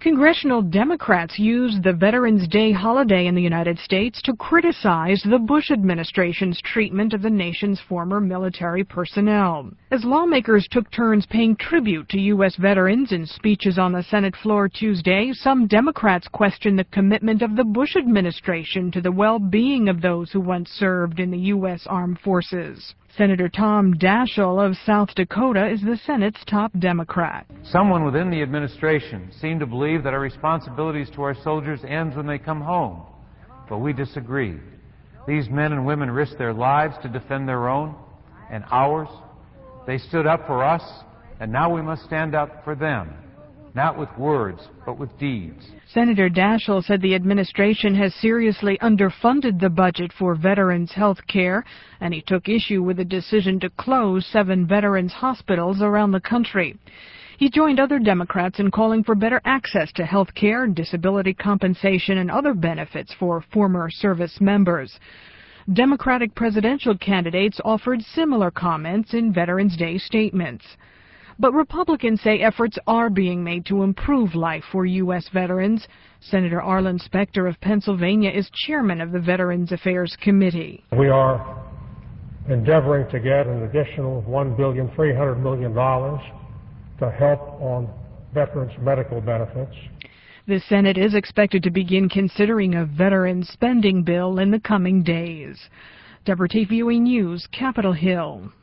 Congressional Democrats used the Veterans Day holiday in the United States to criticize the Bush administration's treatment of the nation's former military personnel. As lawmakers took turns paying tribute to U.S. veterans in speeches on the Senate floor Tuesday, some Democrats questioned the commitment of the Bush administration to the well-being of those who once served in the U.S. Armed Forces. Senator Tom Daschle of South Dakota is the Senate's top Democrat. Someone within the administration seemed to believe that our responsibilities to our soldiers ends when they come home. But we disagree. These men and women risked their lives to defend their own and ours. They stood up for us, and now we must stand up for them. Not with words, but with deeds. Senator Daschle said the administration has seriously underfunded the budget for veterans' health care, and he took issue with the decision to close 7 veterans' hospitals around the country. He joined other Democrats in calling for better access to health care, disability compensation, and other benefits for former service members. Democratic presidential candidates offered similar comments in Veterans Day statements. But Republicans say efforts are being made to improve life for U.S. veterans. Senator Arlen Specter of Pennsylvania is chairman of the Veterans Affairs Committee. We are endeavoring to get an additional $1.3 billion to help on veterans' medical benefits. The Senate is expected to begin considering a veterans spending bill in the coming days. Deborah TVUE News, Capitol Hill.